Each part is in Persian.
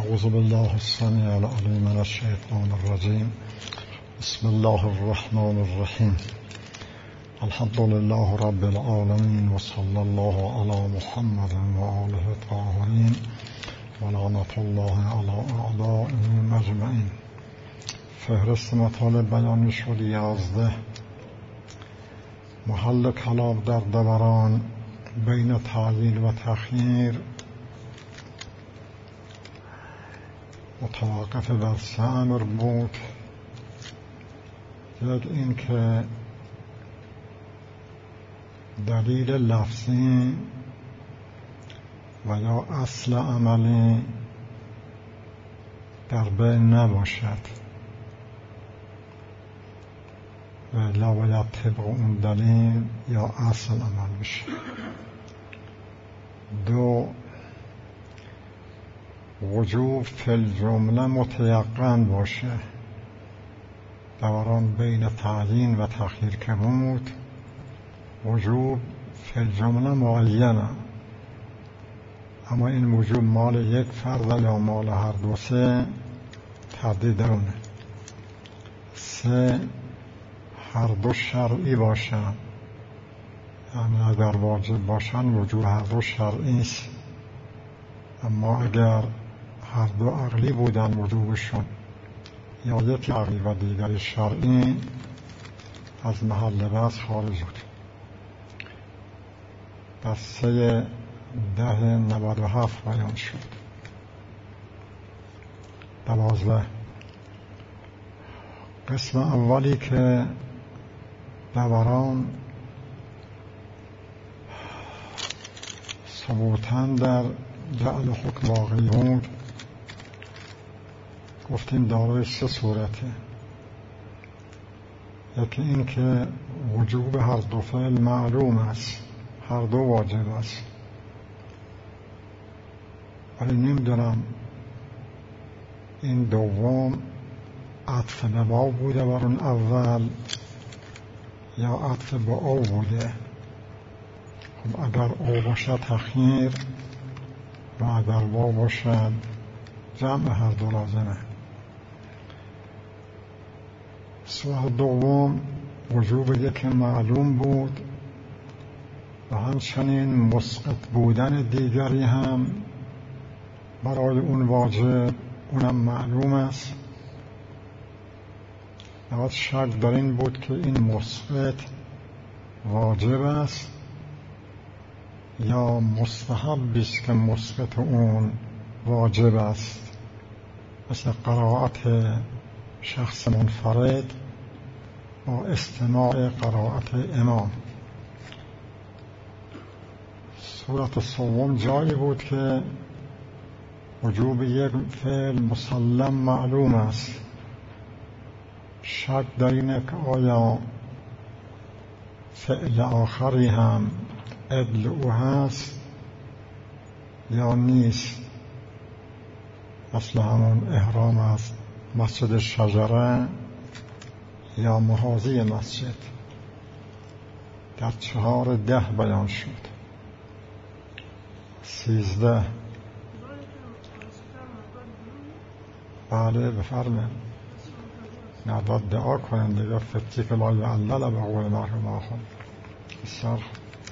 أعوذ بالله السميع العليم من الشيطان الرجيم. بسم الله الرحمن الرحيم. الحمد لله رب العالمين وصلى الله على محمد وآله الطاهرين ولعنة الله على أعدائهم أجمعين. فهرست مطالب بیان شد 11. محل کلام در دوران بین تعیین و تخییر متوقف بر 3 امر بود. یک این که دلیل لفظی و یا اصل عملی در بین نباشد و لا باید طبق اون دلیل یا اصل عمل بشه. 2 وجوب فی الجمله متیقن باشه. دوران بین تعیین و تخییر که بود وجوب فی الجمله معینه، اما این وجوب مال یک فرد یا مال هر دو سه تردید درونه. 3 هر دو شرعی باشن، یعنی اگر واجب باشن وجوب هر دو شرعی است، اما اگر هر دو عقلی بودن وجوبشون یا یکی عقلی و دیگری شرعی از محل بحث خارج بود. در 3/10/97 بیان شد. 12 قسم اولی که دوران ثبوتاً در جعل حکم واقعی بود، گفتیم دارای 3 صورته. یکی این که وجوب هر دو فعل معلوم است، هر دو واجب است، ولی نمیدونم این دوم عطف به واو بوده بر اون اول یا عطف به او بوده. خب اگر او باشد تخییر و اگر واو باشد جمع هر دو لازمه. صورت دوم وجوب یک معلوم بود و همچنین مسقط بودن دیگری هم برای اون واجب، اونم معلوم است. نباید شک در این بود که این مسقط واجب است یا مستحب است که مسقط اون واجب است، مثل قرائت شخص منفرد با استماع قرائت امام. صورت سوم جایی بود که وجوب یک فعل مسلم معلوم است، شک در اینه که آیا فعل آخری هم عدل او هست یا نیست، مثل همون احرام از مسجد شجره یا محاذی مسجد. در 4/10 بیان شد. 13 بله بفرمایید. نباید دعا کنند دیگه، فتی که لا یعلل به قول مرحوم آخون. بسیار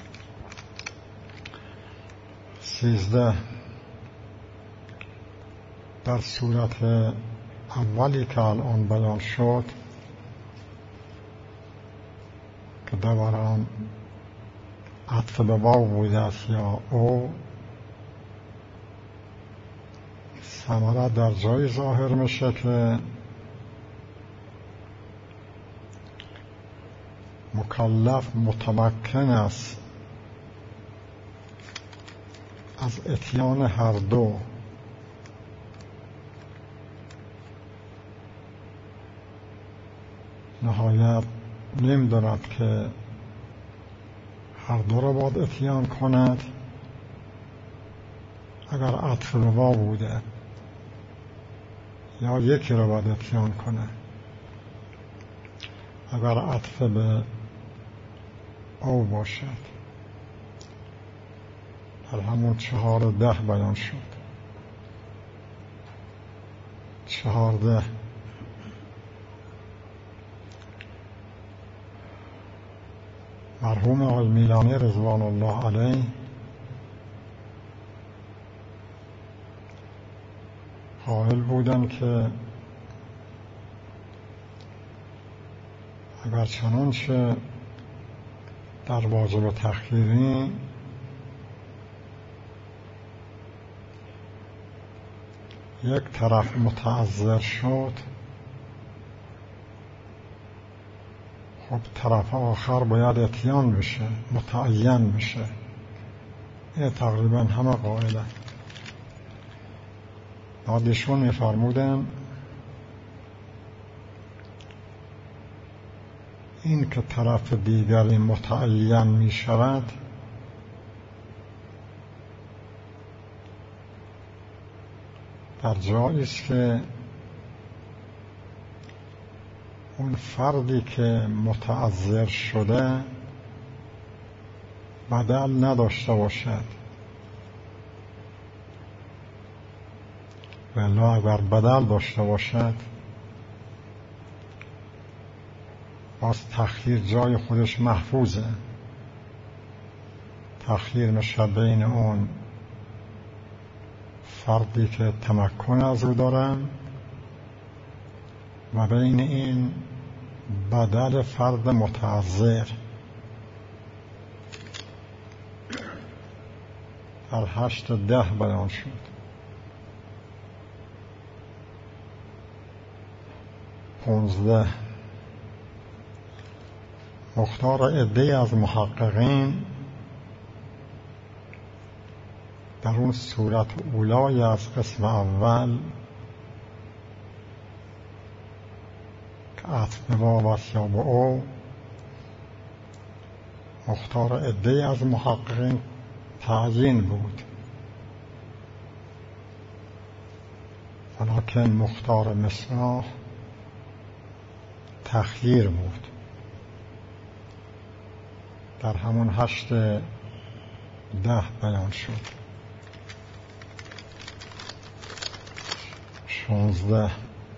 13 در صورت اولی که الان بیان شد که دوران عطف به واو بوده است یا او، ثمره در جای ظاهر میشه که مکلف متمکن است از اتیان هر دو، نهایت نمی‌داند که هر دو را باید اتیان کند اگر عطف به واو بوده، یا یکی را باید اتیان کنه اگر عطف به او باشد. در همون 4/10 بیان شد. 14 مرحوم آقای میلانی رضوان الله علیه قائل بودن که اگر چنانچه در واجب تخییری یک طرف متعذر شد، خب طرف آخر باید اتیان بشه، متعین بشه. این تقریبا همه قائلن. بعدشون می‌فرمودن این که طرف دیگری متعین می شود در جایی است که اون فردی که متعذر شده بدل نداشته باشد، ولی اگر بدل داشته باشد باز تخییر جای خودش محفوظه. تخییر میشه بین اون فردی که تمکن از او دارن و بین این بدل فرد متعذر. در 8-10 بیان شد. 15 مختار عده‌ای از محققین در اون صورت اولای از قسم اول که عطف به واو است یا به او، مختار عده‌ای از محققین تعیین بود، ولکن مختار مصباح تخییر بود. در همون 8-10 بیان شد. 16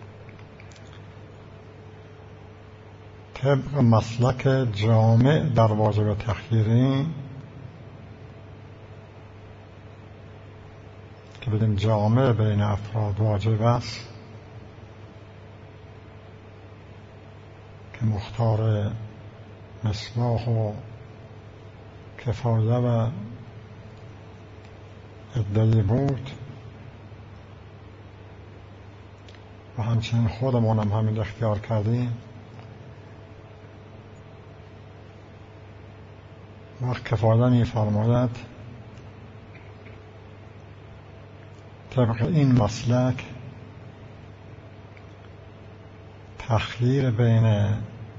طبق مسلک جامع در واجب تخییری که بگیم جامع بین افراد واجب است که مختار مصباح و کفایه و عده‌ای بود و همچنین خودمون هم همین اختیار کردیم. وقت کفایه می‌فرماید طبق این مسلک تخییر بین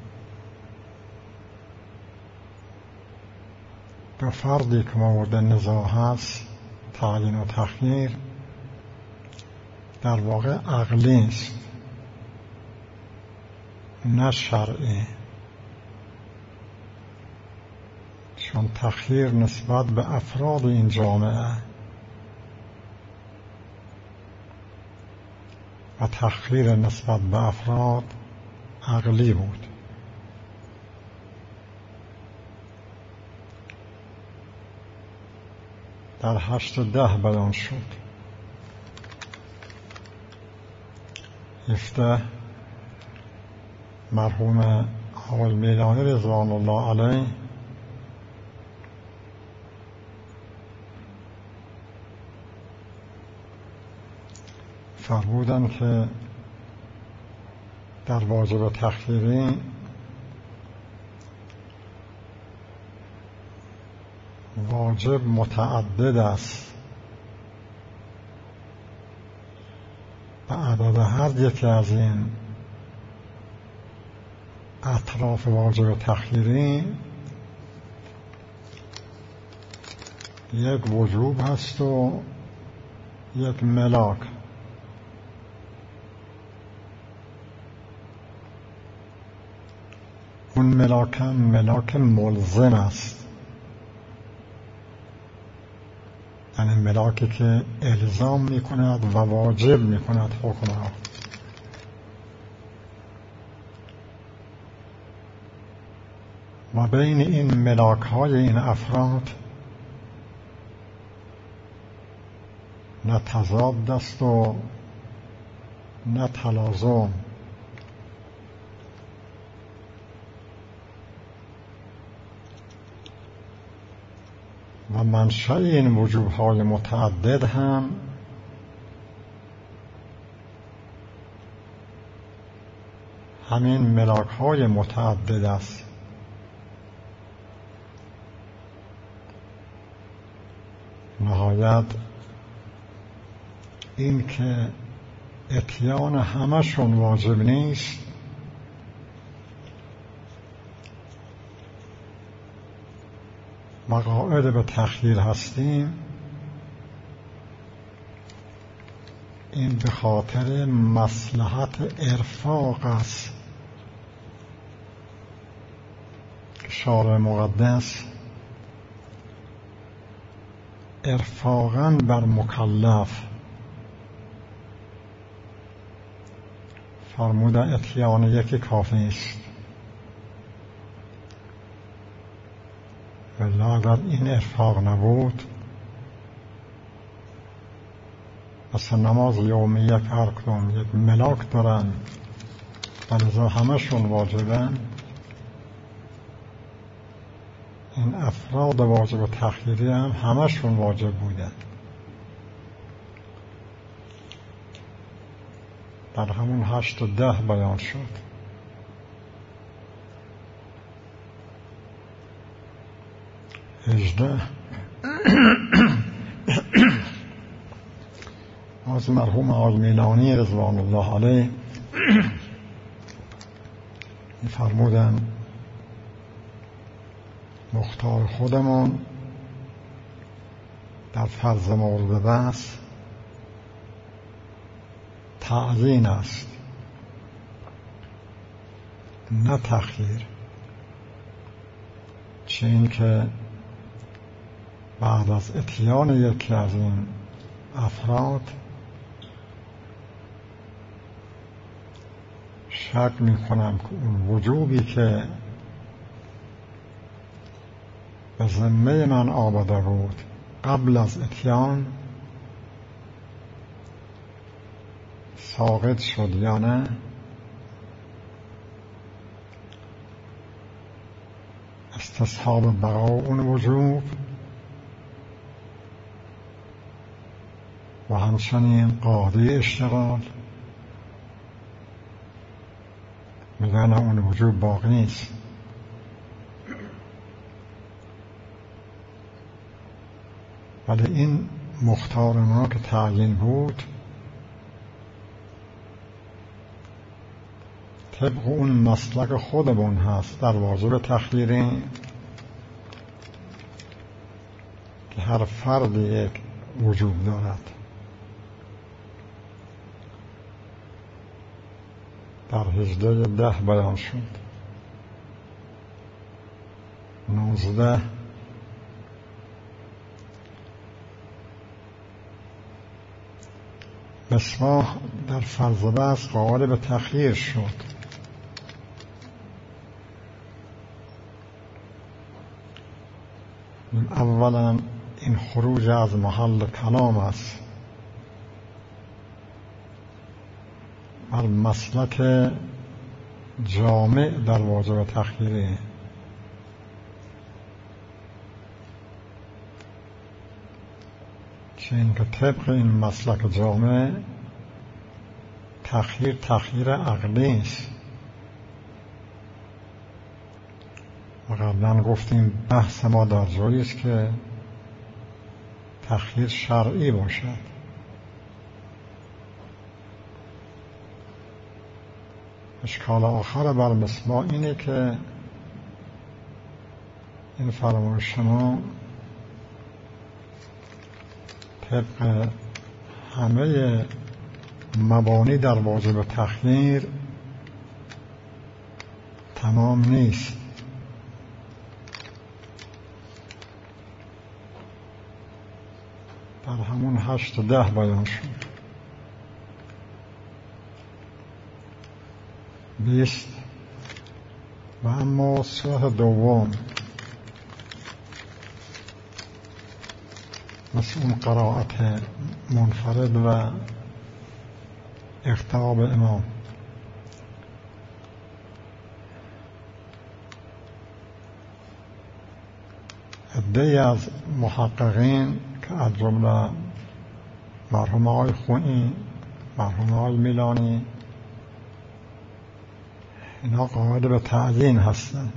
دو فردی که مورد نزاع هست، تعیین و تخییر، در واقع عقلی است نه شرعی، چون تخییر نسبت به افراد این جامعه و تخییر نسبت به افراد عقلی بود. در 8-10 بیان شد. 17 مرحوم آقای میلانی رضوان الله علیه فرمودن که در واجب تخییری واجب متعدد است، به عدد هر یکی از این اطراف واجب تخییری یک وجوب هست و یک ملاک. اون ملاک ملزم است، یعنی ملاکی که الزام میکند و واجب میکند حکم را. و بین این ملاک های این افراد نه تضاد است و نه تلازم. و منشأ این وجوب‌های متعدد هم همین ملاک‌های متعدد است. نهایت این که اتیان همشون واجب نیست، و قائل به تخییر هستیم، این به خاطر مصلحت ارفاق است. شارع مقدس ارفاقاً بر مکلف فرموده اتیان یکی کافی است. ولی اگر این ارفاق نبود، مثلا نماز یومیه هر کدوم یک ملاک دارن و لذا همشون واجبن، این افراد واجب تخییری هم همشون واجب بودن. در همون 8 و 10 بیان شد. از مرحوم آقای میلانی رضوان الله علیه فرمودن مختار خودمون در فرض مورد بحث تعیین است نه تخییر، چه این که بعد از اتیان یکی از این افراد شک می کنم که اون وجوبی که به ذمه من آمده بود قبل از اتیان ساقط شد یا نه. استصحاب بقا اون وجوب و همچنین قاضی اشتغال میگن اون وجوب باقی نیست. ولی این مختار ما که تعیین بود طبق اون مسلک خودمون هست در واجب تخییری که هر فرد یک وجوب دارد. در 18 بیان شد. 19 مصباح در فرض بحث قائل به تخییر شد. اولا این خروج از محل کلام است، بر مسلک جامع در واجب تخییری. چه این که طبق این مسلک جامع تخییر عقلی است. و قبلا گفتیم بحث ما در جایی است که تخییر شرعی باشد. اشکال آخر بر مصباح اینه که این فرمایش شما طبق همه مبانی در واجب تخییر تمام نیست. در همون 8-10 بیان شد. 20 و اما صورت دوم مثل اون قرائت منفرد و اقتدا به امام، عده‌ای از محققین که از جمله مرحوم آقای خونی، مرحوم آقای میلانی، اینا قائل به تعیین هستن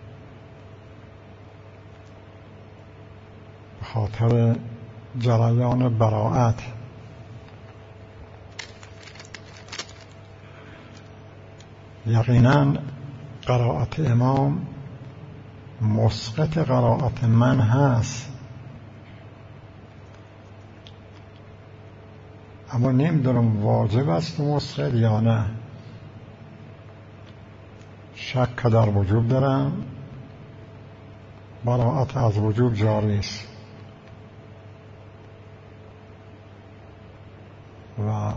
به خاطر جریان براءت. یقینا قرائت امام مسقط قرائت من هست، اما نمیدونم واجب است مسقط یا نه. شک در وجوب دارم، براءت از وجوب جاری است و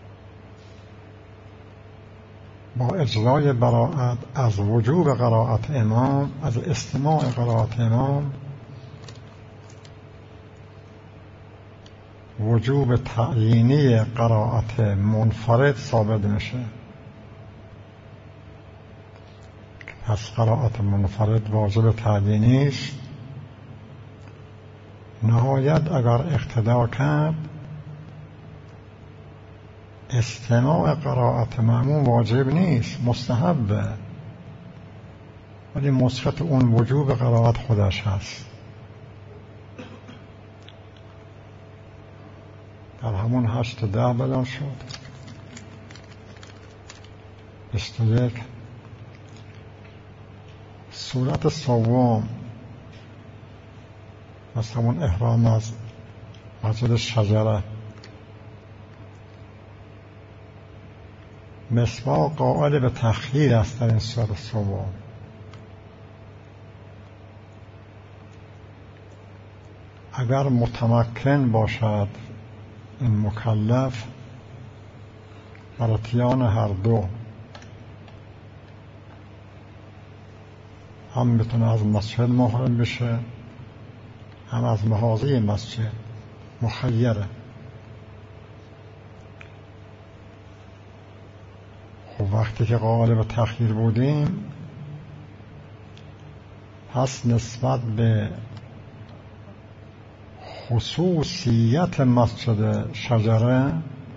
با اجرای براءت از وجوب قرائت امام، از استماع قرائت امام، وجوب تعیینی قرائت منفرد ثابت میشه. پس قرائت منفرد واجب تعیینی است. نهایت اگر اقتدا کرد، استماع قرائت مأموم واجب نیست، مستحبه، ولی مسقط اون وجوب قرائت خودش هست. در همون 8-10 بیان شد. 21 صورت سوم مثل همون احرام از مسجد شجره. مسواک قائل به تخییر است در این صورت سوم. اگر متمکن باشد این مکلف بر اتیان هر دو، هم بتونه از مسجد محرم بشه، هم از محاذی مسجد، مخیره. خب وقتی که قائل به تخییر بودیم، پس نسبت به خصوصیت مسجد شجره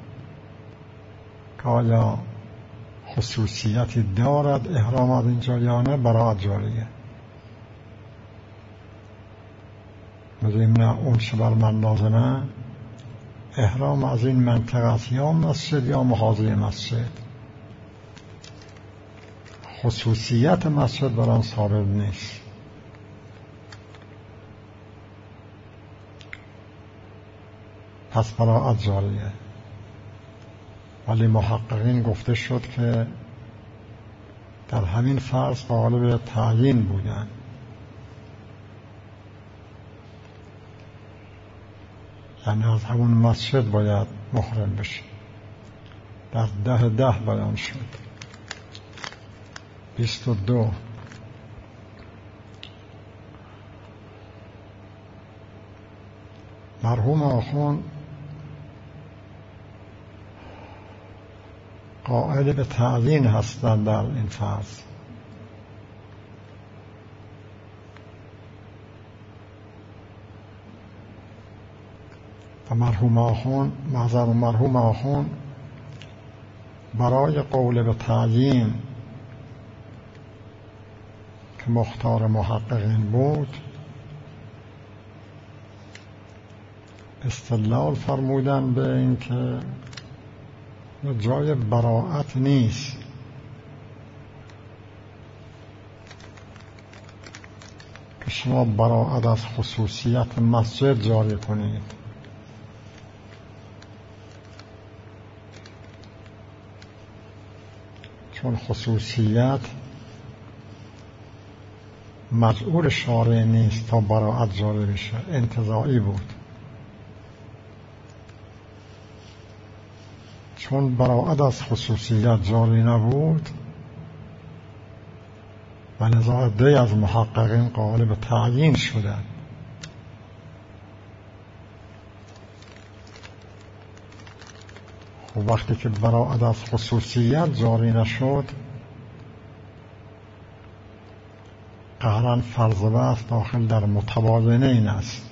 که آیا خصوصیتی دارد احرام از اینجا یا نه، براءت جاریه. بگیم نه، اون چه بر من لازمه احرام از این منطقه است، یا مسجد یا محاذی مسجد. خصوصیت مسجد برام ثابت نیست. پس براءت جاریه. ولی محققین گفته شد که در همین فرض قائل به تعیین بودن. یعنی از همون مسجد باید محرم بشه. در 10 بیان شد. 22 مرحوم آخوند قائل به تعیین هستند در این فرض. و مرحوم آخوند برای قول به تعیین که مختار محققین بود استدلال فرمودن به این که جای براءت نیست، که شما براءت از خصوصیت مسجد جاری کنید. چون خصوصیت مجعول شارع نیست تا براءت جاری بشه، انتزاعی بود. چون براعت از خصوصیت جاری نبود و لذا عده‌ای از محققین قائل به تعیین شدند. خب وقتی که براعت از خصوصیت جاری نشد، قهرن فرض بحث داخل در متباینه این است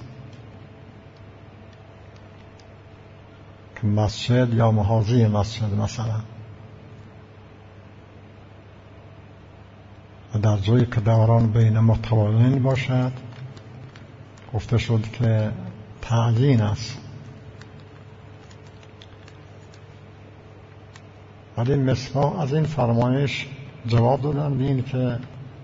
که مسجد یا محاذی مسجد مثلا و در جایی که دوران بین متباینین باشد گفته شد که تعیین است. ولی مصباح از این فرمایش جواب دادند این که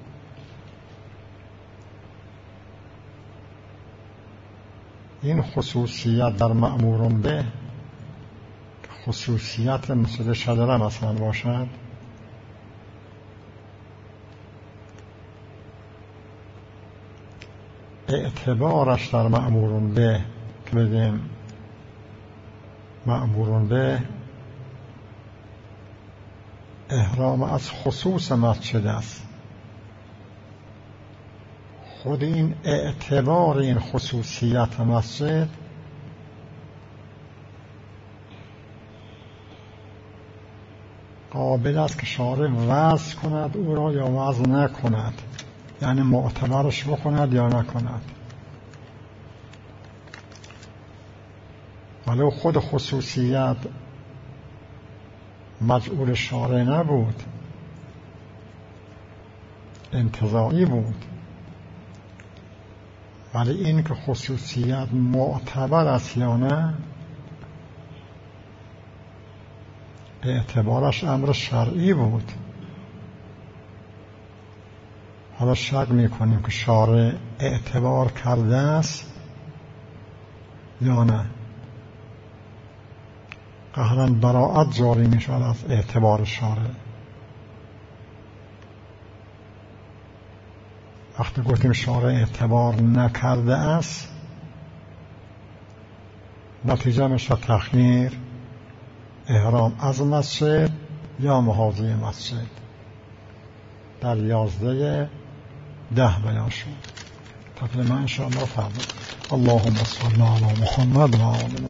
این خصوصیت در مأمور به خصوصیت مسجد شجره مثلا باشد، اعتبارش در مأمور به که بگیم مأمور به احرام از خصوص مسجد است. خود این اعتبار این خصوصیت مسجد قابل است که شارع وضع کند او را یا وضع نکند، یعنی معتبرش بکند یا نکند. ولو خود خصوصیت مجعول شارع نبود، انتزاعی بود، ولی این که خصوصیت معتبر است یا نه اعتبارش امر شرعی بود. حالا شک میکنیم که شارع اعتبار کرده است یا نه. قهراً براعت جاری میشود از اعتبار شارع. وقتی گفتیم شارع اعتبار نکرده است، نتیجه میشه تخییر احرام از مسجد یا محاذی مسجد. در 11 بیان شد. تقریبا انشاءالله فردا. اللهم صل علی محمد و آل